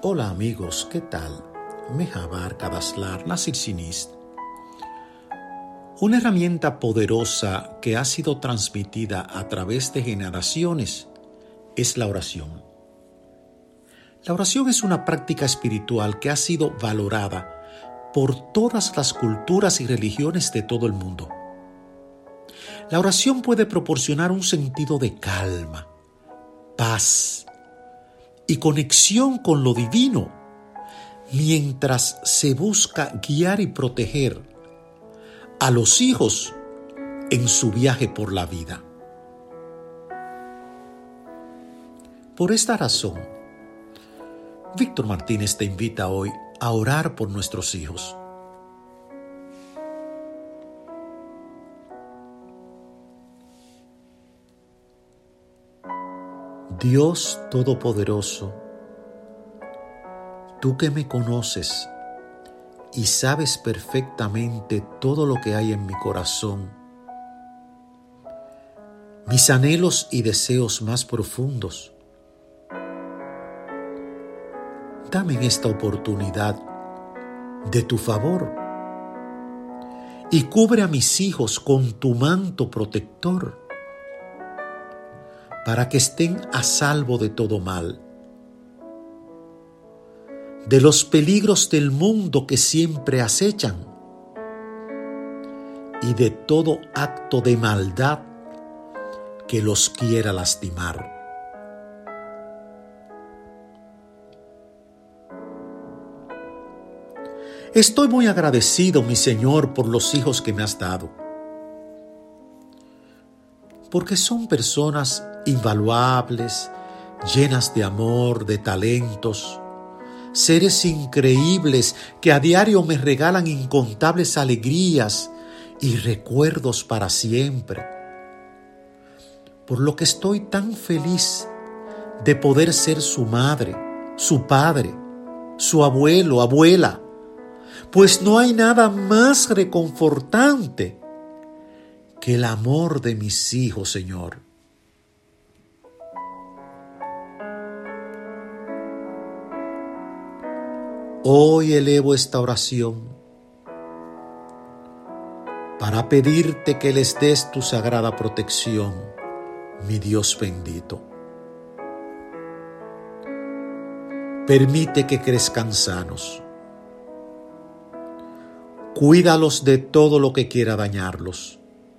Hola amigos, ¿qué tal? Mehabar Kadaslar Nasir Sinist. Una herramienta poderosa que ha sido transmitida a través de generaciones es la oración. La oración es una práctica espiritual que ha sido valorada por todas las culturas y religiones de todo el mundo. La oración puede proporcionar un sentido de calma, paz y conexión con lo divino, mientras se busca guiar y proteger a los hijos en su viaje por la vida. Por esta razón, Víctor Martínez te invita hoy a orar por nuestros hijos. Dios Todopoderoso, tú que me conoces y sabes perfectamente todo lo que hay en mi corazón, mis anhelos y deseos más profundos, dame en esta oportunidad de tu favor y cubre a mis hijos con tu manto protector para que estén a salvo de todo mal, de los peligros del mundo que siempre acechan y de todo acto de maldad que los quiera lastimar. Estoy muy agradecido, mi Señor, por los hijos que me has dado, porque son personas invaluables, llenas de amor, de talentos, seres increíbles que a diario me regalan incontables alegrías y recuerdos para siempre. Por lo que estoy tan feliz de poder ser su madre, su padre, su abuelo, abuela, pues no hay nada más reconfortante que el amor de mis hijos, Señor. Hoy elevo esta oración para pedirte que les des tu sagrada protección, mi Dios bendito. Permite que crezcan sanos. Cuídalos de todo lo que quiera dañarlos,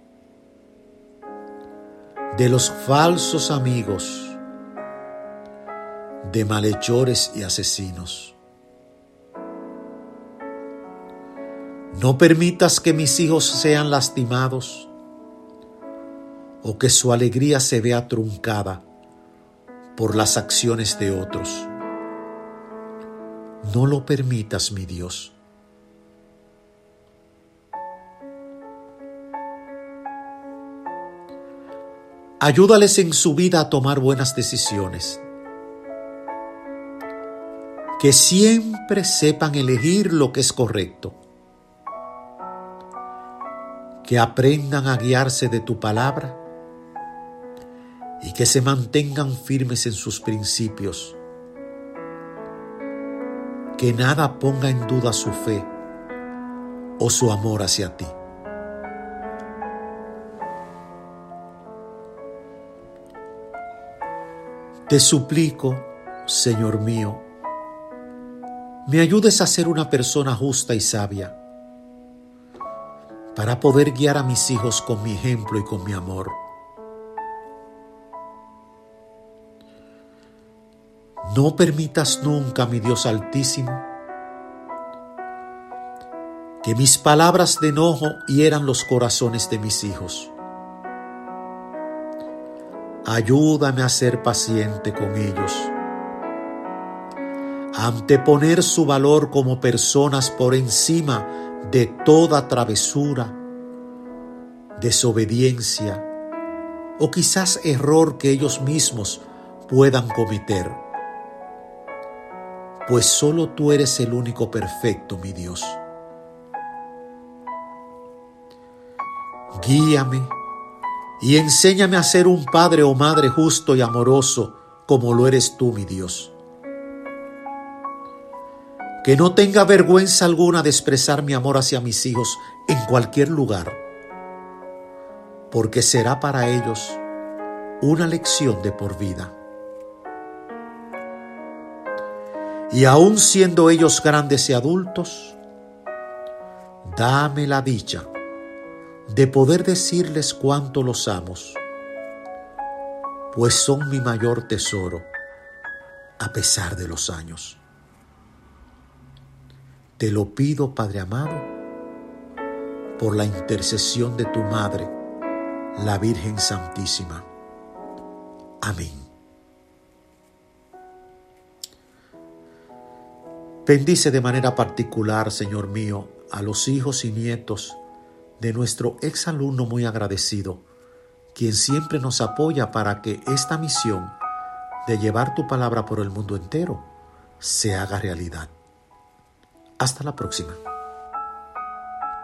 de los falsos amigos, de malhechores y asesinos. No permitas que mis hijos sean lastimados o que su alegría se vea truncada por las acciones de otros. No lo permitas, mi Dios. Ayúdales en su vida a tomar buenas decisiones. Que siempre sepan elegir lo que es correcto. Que aprendan a guiarse de tu palabra y que se mantengan firmes en sus principios. Que nada ponga en duda su fe o su amor hacia ti. Te suplico, Señor mío, me ayudes a ser una persona justa y sabia para poder guiar a mis hijos con mi ejemplo y con mi amor. No permitas nunca, mi Dios Altísimo, que mis palabras de enojo hieran los corazones de mis hijos. Ayúdame a ser paciente con ellos, a anteponer su valor como personas por encima de toda travesura, desobediencia o quizás error que ellos mismos puedan cometer. Pues solo tú eres el único perfecto, mi Dios. Guíame y enséñame a ser un padre o madre justo y amoroso como lo eres tú, mi Dios. que no tenga vergüenza alguna de expresar mi amor hacia mis hijos en cualquier lugar, porque será para ellos una lección de por vida. Y aun siendo ellos grandes y adultos, dame la dicha de poder decirles cuánto los amo, pues son mi mayor tesoro a pesar de los años. Te lo pido, Padre amado, por la intercesión de tu Madre, la Virgen Santísima. Amén. Bendice de manera particular, Señor mío, a los hijos y nietos de nuestro exalumno muy agradecido, quien siempre nos apoya para que esta misión de llevar tu palabra por el mundo entero se haga realidad. Hasta la próxima.